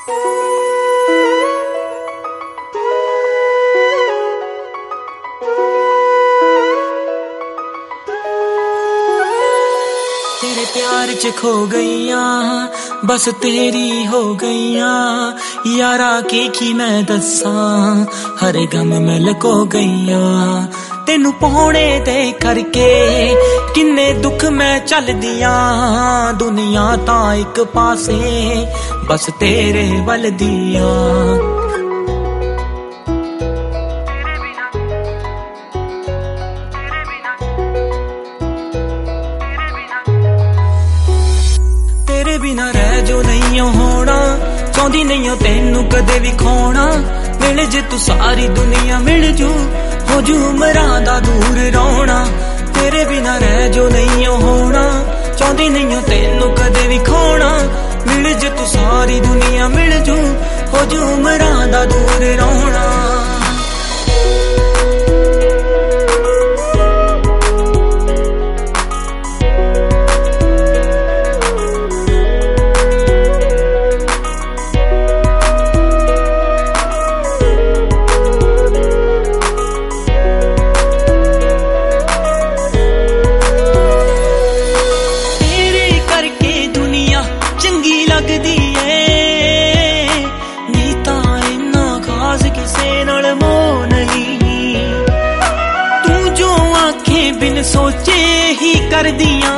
तेरे प्यार च खो गईया बस तेरी हो गईया यारा की मैं दसा हर गम में लको गईया तेनू पाने दे करके किन्ने दुख मैं चल दिया दुनिया ता एक पासे बस तेरे वल दिया तेरे बिना रह जो नहीं होना चाहती नहीं तेनू कदे भी खोना मिल जे तू सारी दुनिया मिल जू हो जू उमरां दा दूर रोना तेरे बिना रह जो नहीं होना चाहती नहीं तेनू कदे भी खोना मिल जे तू सारी दुनिया मिल जू हो जू उमरां दा दूर रोना सोचे ही कर दिया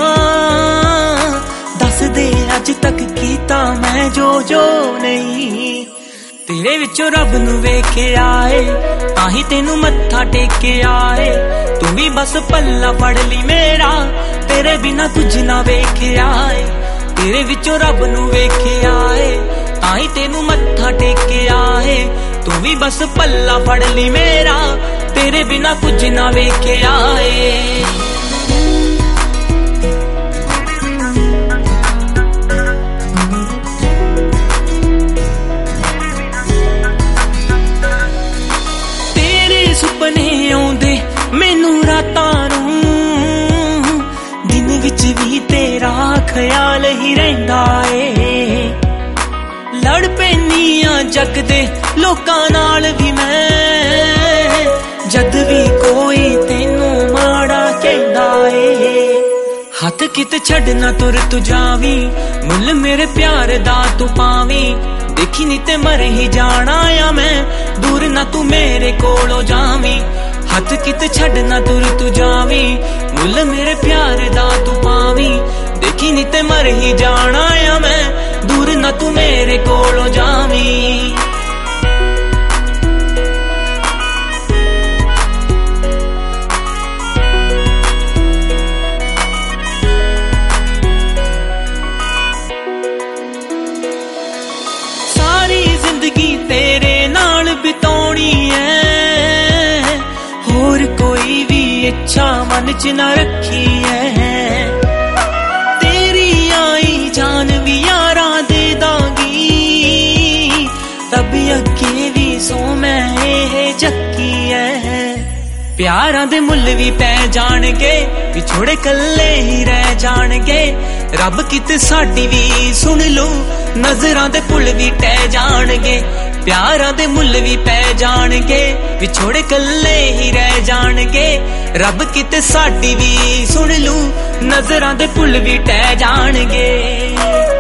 दस दे अज तक कीता मैं जो नहीं तेरे विचों रब नू वेखे आए ताही तेनू मत्था टेके आए तू भी बस पल्ला फड़ ली मेरा तेरे बिना कुछ ना वेखे आए तेरे विचों रब नू वेखे आए ताही तेनू मत्था टेके आए तू भी बस पल्ला फड़ ली मेरा तेरे बिना कुछ ना वेखे आए तेरे सुपने आउंदे मैनू रातां नूं दिन विच भी तेरा ख्याल ही रहिंदा ए लड़ पैनियां जग दे लोकां नाल भी मैं जद भी कोई तेनू माड़ा कहंदा ए हथ कित छड़ना तुर तू जावी मुल मेरे प्यार दा तू पावी देखी नी ते मर ही जाना या मैं दूर ना तू मेरे कोलों जावी हथ कित छड़ना तुर तू जावी मुल मेरे प्यार दा तू पावी देखी नी ते मर ही जाना या मैं दूर ना तू मेरे कोलों जावी तेरे नाल बिताउणी है होर कोई भी इच्छा मन च ना रखी है तेरी आई जान भी यारा दे दांगी तब अगे भी सो मैं जक्की है प्यारां दे मुल भी पै जाणगे विछोड़े कल्ले ही रह जाणगे रब किते साडी भी सुन लो नजरां दे पुल भी टह जाणगे प्यारां दे मुल भी पै जाणगे विछोड़े कल्ले ही रह जाणगे रब किते साडी भी सुन लू नजरां दे पुल भी टह जाणगे